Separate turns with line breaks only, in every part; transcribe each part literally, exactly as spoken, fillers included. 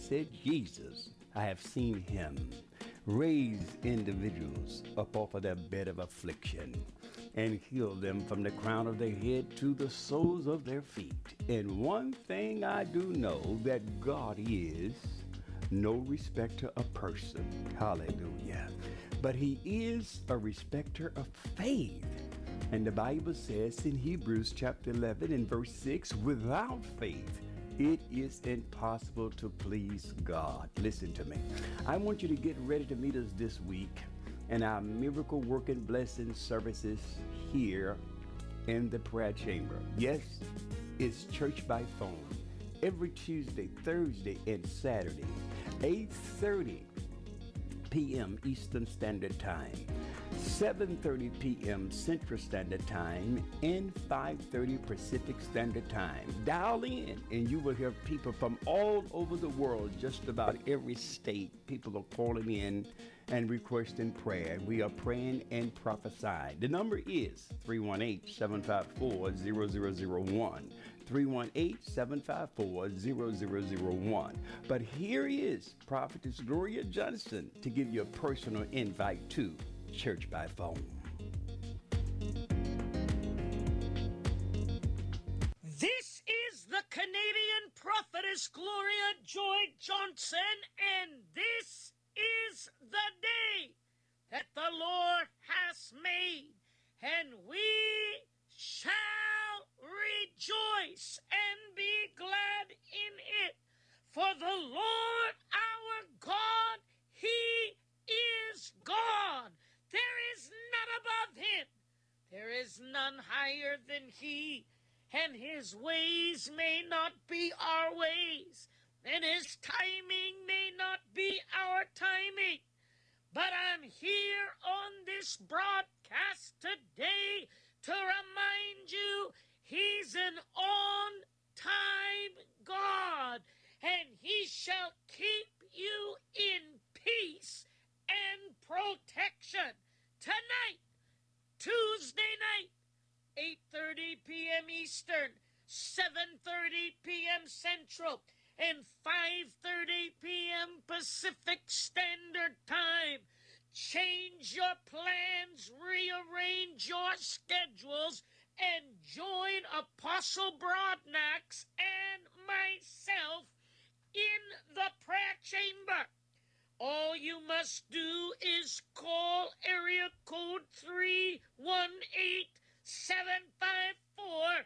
said, Jesus, I have seen him raise individuals up off of their bed of affliction and heal them from the crown of their head to the soles of their feet. And one thing I do know that God is no respecter of person. Hallelujah. But he is a respecter of faith. And the Bible says in Hebrews chapter eleven and verse six, without faith, it is impossible to please God. Listen to me. I want you to get ready to meet us this week in our miracle working blessing services here in the prayer chamber. Yes, it's church by phone every Tuesday, Thursday, and Saturday, eight thirty p.m. Eastern Standard Time, seven thirty p.m. Central Standard Time, and five thirty Pacific Standard Time. Dial in and you will hear people from all over the world, just about every state. People are calling in and requesting prayer. We are praying and prophesying. The number is three one eight, seven five four, zero zero zero one. three one eight, seven five four, zero zero zero one. But here is Prophetess Gloria Johnson to give you a personal invite to Church by Phone.
This is the Canadian Prophetess Gloria Joy Johnson, and this is the day that the Lord has made, and we shall rejoice and be glad in it. For the Lord our God, he is God. There is none above him. There is none higher than he. And his ways may not be our ways, and his timing may not be our timing. But I'm here on this broadcast today to remind you he's an on-time God, and he shall keep you in peace and protection. Tonight, Tuesday night, eight thirty p.m. Eastern, seven thirty p.m. Central, and five thirty p.m. Pacific Standard Time. Change your plans, rearrange your schedules, and join Apostle Broadnax and myself in the prayer chamber. All you must do is call area code three one eight, seven five four,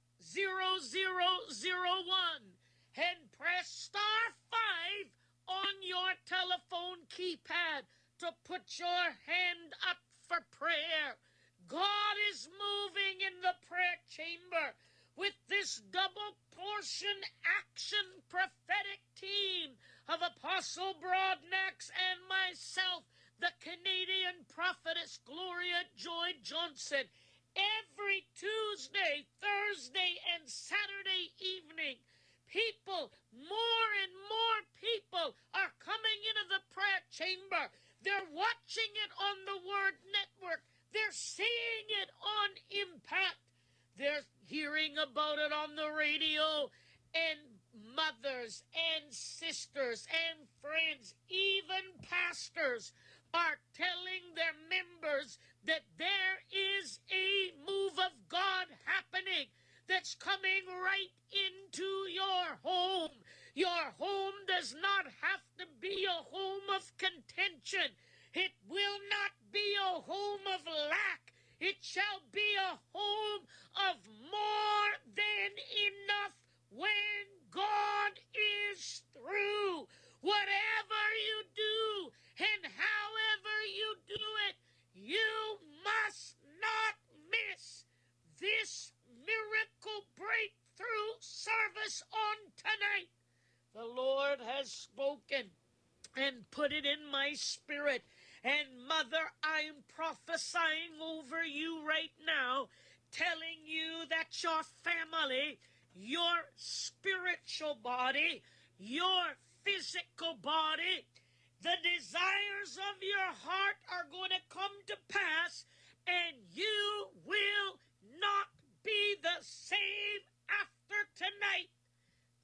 zero zero zero one and press star five on your telephone keypad to put your hand up for prayer. God is moving in the prayer chamber with this double portion action prophetic team of Apostle Broadnax and myself, the Canadian Prophetess Gloria Joy Johnson. Every Tuesday, Thursday, and Saturday evening, people, more and more people are coming into the prayer chamber. They're watching it on the Word Network. They're seeing it on Impact. They're hearing about it on the radio, and mothers and sisters and friends, even pastors, are telling their members that there is a move of God happening that's coming right into your home. Your home does not have to be a home of contention. It will not be a home of lack. It shall be a home of more than enough when God is through. Whatever you do and however you do it, you must not miss this miracle breakthrough service on tonight. The Lord has spoken and put it in my spirit. And Mother, I'm prophesying over you right now, telling you that your family, your spiritual body, your physical body, the desires of your heart are going to come to pass, and you will not be the same after tonight. That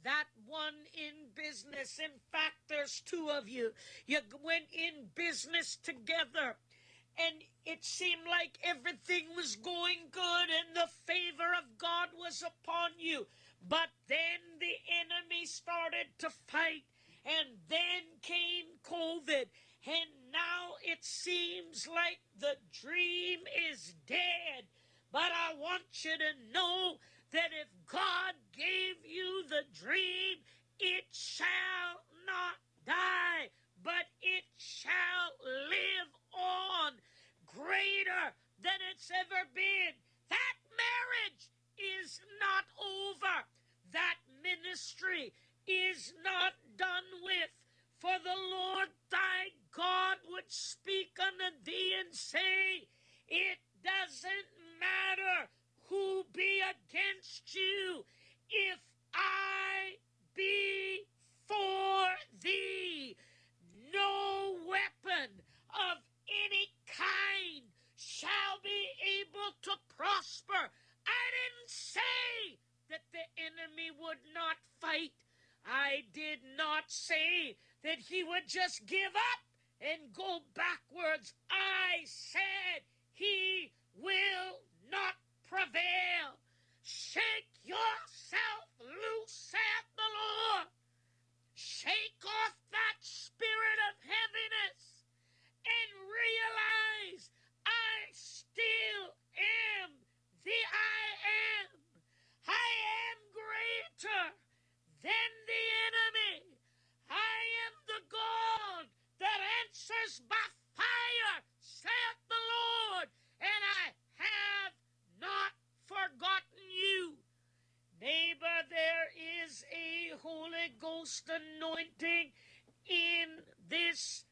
one in business. In fact, there's two of you. You went in business together, and it seemed like everything was going good and the favor of God was upon you. But then the enemy started to fight, and then came COVID, and now it seems like the dream is dead. But I want you to know that if God gave you the dream, it shall not die, but it shall live on greater than it's ever been. That marriage is not over. That ministry is not done with. For the Lord thy God would speak unto thee and say, it doesn't matter who be against you, if I be for thee, no weapon of any kind shall be able to prosper. I didn't say that the enemy would not fight. I did not say that he would just give up and go backwards. I said he will not prevail. Shake yourself loose, saith the Lord. Shake off that spirit of heaviness and realize I still am the I am. I am greater than the enemy. I am the God that answers by fire, saith the Lord, and I have not forgotten you. Neighbor, there is a Holy Ghost anointing in this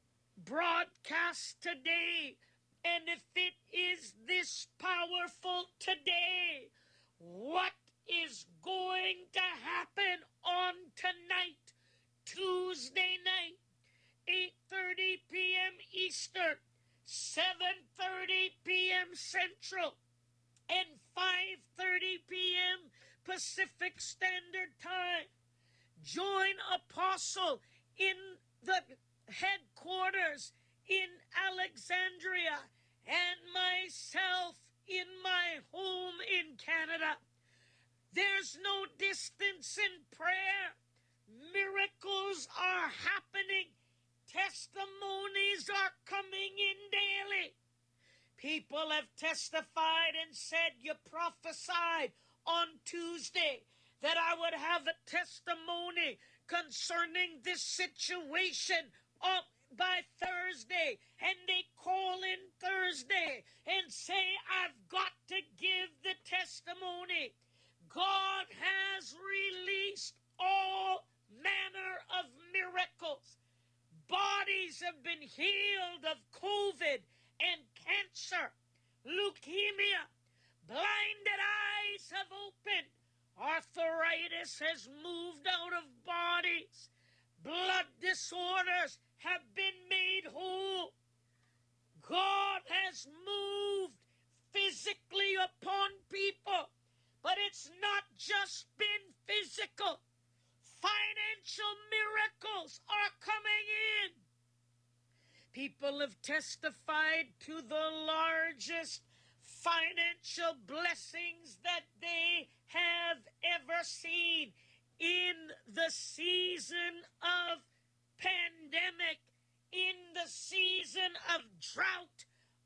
broadcast today. And if it is this powerful today, what is going to happen on tonight, Tuesday night, eight thirty p.m. Eastern, seven thirty p.m. Central, and five thirty p.m. Pacific Standard Time? Join Apostle in the headquarters in Alexandria and myself in my home in Canada. There's no distance in prayer. Miracles are happening. Testimonies are coming in daily. People have testified and said, you prophesied on Tuesday that I would have a testimony concerning this situation up by Thursday, and they call in Thursday and say, I've got to give the testimony. God has released all manner of miracles. Bodies have been healed of COVID and cancer, leukemia. Blinded eyes have opened. Arthritis has moved out of bodies. Blood disorders have been made whole. God has moved physically upon people, but it's not just been physical. Financial miracles are coming in. People have testified to the largest financial blessings that they have ever seen in the season of pandemic, in the season of drought.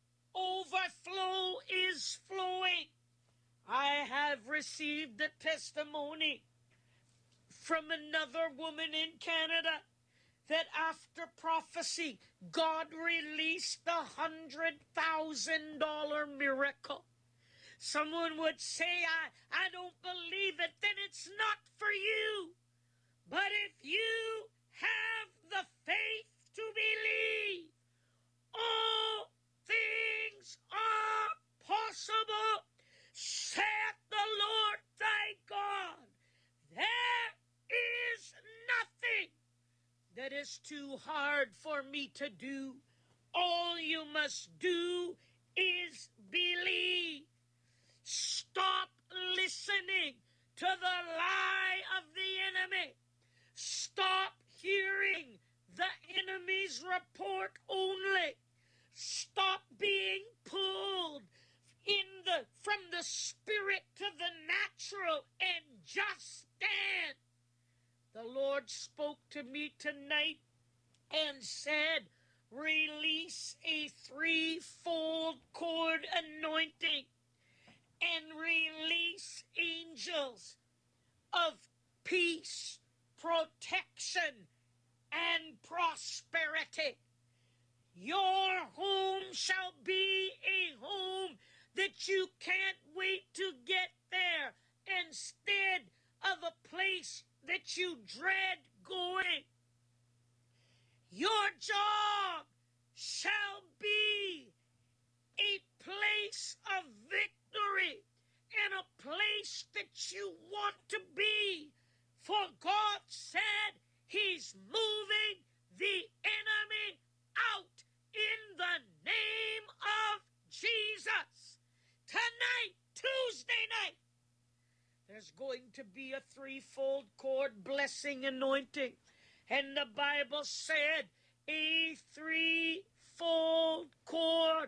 Overflow is flowing. I have received a testimony from another woman in Canada that after prophecy, God released a hundred thousand dollar miracle. Someone would say, I, I don't believe it, then it's not for you. But if you have the faith to believe, all things are possible, saith the Lord thy God. There is nothing that is too hard for me to do. All you must do is believe. Stop listening to the lie of the enemy. Stop hearing the enemy's report only. Stop being pulled in the from the spirit to the natural and just stand. The Lord spoke to me tonight and said, release a threefold cord anointing and release angels of peace, protection, and prosperity. Your home shall be a home that you can't wait to get there, instead of a place that you dread going. Your job shall be a place of victory and a place that you want to be. For God said He's moving the enemy out in the name of Jesus. Tonight, Tuesday night, there's going to be a threefold cord blessing anointing. And the Bible said, a threefold cord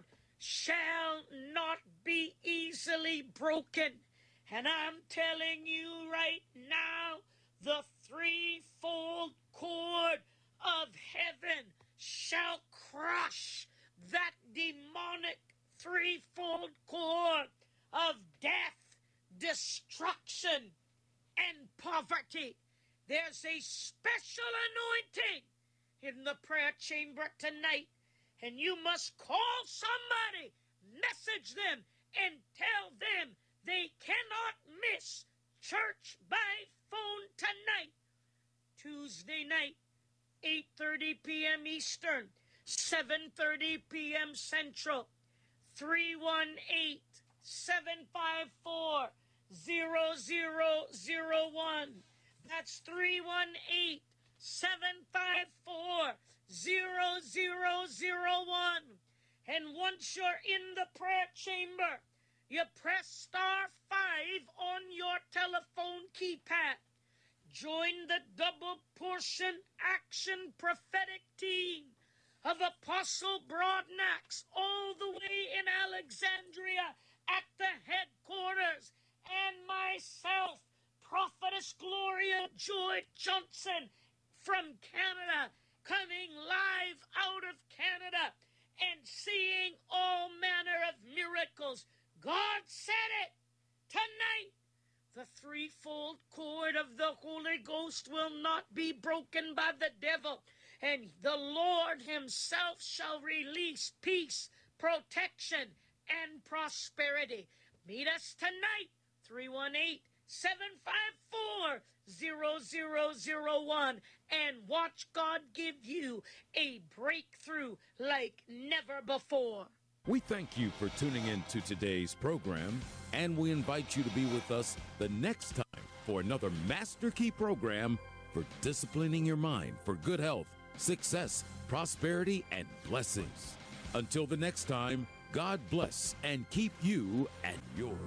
shall not be easily broken. And I'm telling you right now, the threefold cord of heaven shall crush that demonic threefold cord of death, destruction, and poverty. There's a special anointing in the prayer chamber tonight, and you must call somebody, message them, and tell them they cannot miss church by phone tonight, Tuesday night, eight thirty p.m. Eastern, seven thirty p.m. Central, three one eight, seven five four, zero zero zero one. That's three one eight, seven five four, zero zero zero one. And once you're in the prayer chamber, you press star five on your telephone keypad. Join the double portion action prophetic team of Apostle Broadnax all the way in Alexandria at the headquarters, and myself, Prophetess Gloria Joy Johnson from Canada, coming live out of Canada and seeing all manner of miracles. God said it. Tonight, the threefold cord of the Holy Ghost will not be broken by the devil, and the Lord Himself shall release peace, protection, and prosperity. Meet us tonight, three one eight, seven five four, zero zero zero one, and watch God give you a breakthrough like never before.
We thank you for tuning in to today's program, and we invite you to be with us the next time for another Master Key program for disciplining your mind for good health, success, prosperity, and blessings. Until the next time, God bless and keep you and yours.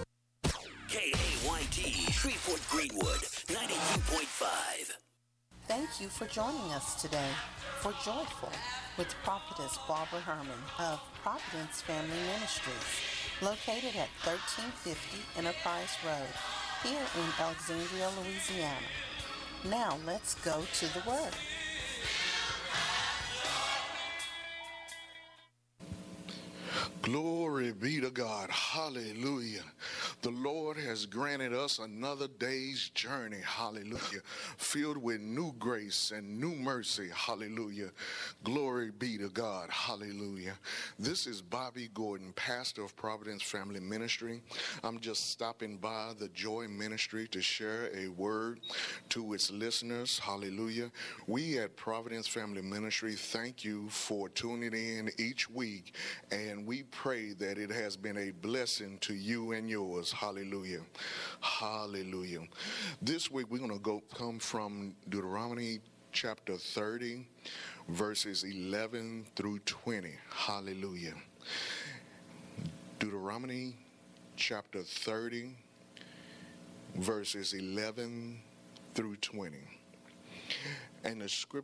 K A Y T, Shreveport Greenwood, ninety-two point five.
Thank you for joining us today for Joyful with Prophetess Barbara Herman of Providence Family Ministries, located at thirteen fifty Enterprise Road, here in Alexandria, Louisiana. Now let's go to the Word.
Glory be to God. Hallelujah. The Lord has granted us another day's journey. Hallelujah. Filled with new grace and new mercy. Hallelujah. Glory be to God. Hallelujah. This is Bobby Gordon, pastor of Providence Family Ministry. I'm just stopping by the Joy Ministry to share a word to its listeners. Hallelujah. We at Providence Family Ministry thank you for tuning in each week, and we pray that it has been a blessing to you and yours. Hallelujah. Hallelujah. This week we're going to go come from Deuteronomy chapter thirty, verses eleven through twenty. Hallelujah. Deuteronomy chapter thirty, verses eleven through twenty. And the scripture